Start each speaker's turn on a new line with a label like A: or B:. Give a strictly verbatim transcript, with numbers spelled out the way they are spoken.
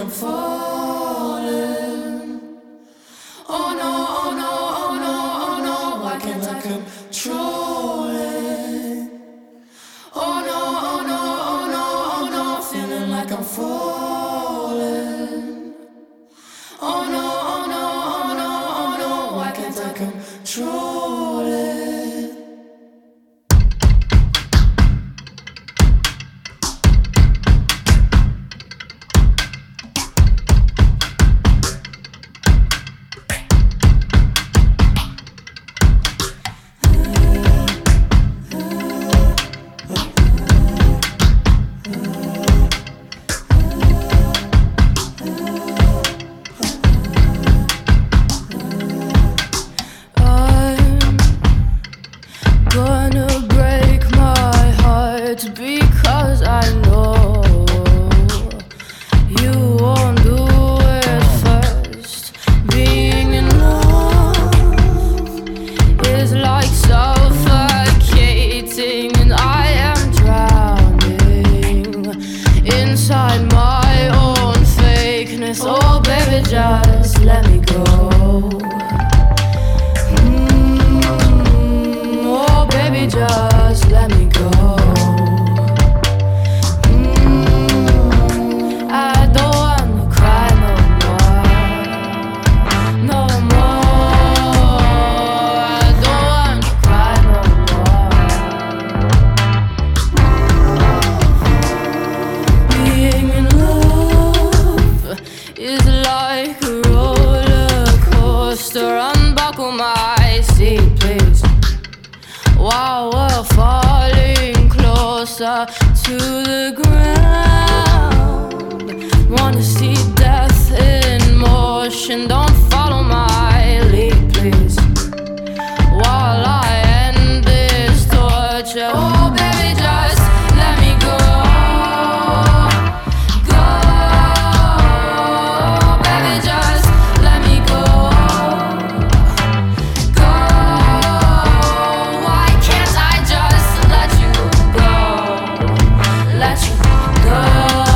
A: I'm falling. Oh no, oh no, oh no, oh no, why can't I control it? Oh no, oh no, oh no, oh no, feeling like I'm falling. Oh no, oh no, oh no, oh no, why can't I control it?
B: Because I know you won't do it first. Being in love is like suffocating, and I am drowning inside my own fakeness. Oh baby, just let me go. Mm, oh baby, just let me go. Is like a roller coaster. Unbuckle my seat, please, while we're falling closer to the ground. Wanna see death in motion. Don't follow my lead, please, while I end this torture. Oh baby, just let me go.
A: Let you go.